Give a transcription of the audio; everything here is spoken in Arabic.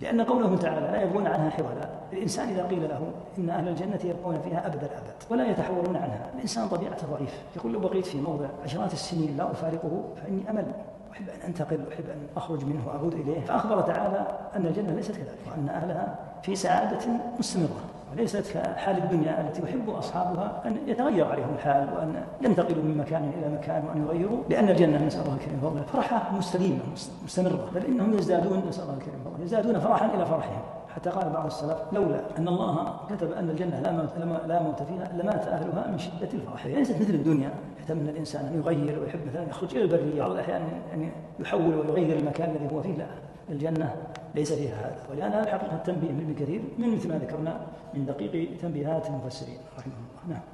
لأن قوله تعالى لا يبغون عنها حولا، الإنسان إذا قيل له إن أهل الجنة يبقون فيها أبد الأبد ولا يتحولون عنها، الإنسان طبيعته ضعيف، يقول لو بقيت في موضع عشرات السنين لا أفارقه فإني أمل، أحب أن أنتقل، أحب أن أخرج منه وأعود إليه. فأخبر تعالى أن الجنة ليست كذلك، وأن أهلها في سعادة مستمرة، وليست كحال الدنيا التي يحب أصحابها أن يتغير عليهم الحال وأن ينتقلوا من مكان إلى مكان وأن يغيروا، لأن الجنة نسأل الله الكريم فضله فرحة مستديمة مستمرة، بل إنهم يزدادون، نسأل الله الكريم فضله، يزدادون فرحا إلى فرحهم، حتى قال بعض السلف لولا أن الله كتب أن الجنة لا موت فيها لمات أهلها من شدة الفرح. ليست مثل الدنيا يحتمل الإنسان أن يغير ويحب مثلا يخرج إلى البرية، بعض الأحيان أن يحول ويغير المكان الذي هو فيه، لا، الجنة ليس فيها هذا. ولأن هذا حقيقة التنبيه من ابن كثير من مثل ما ذكرنا من دقيق تنبيهات المفسرين رحمه الله. نعم.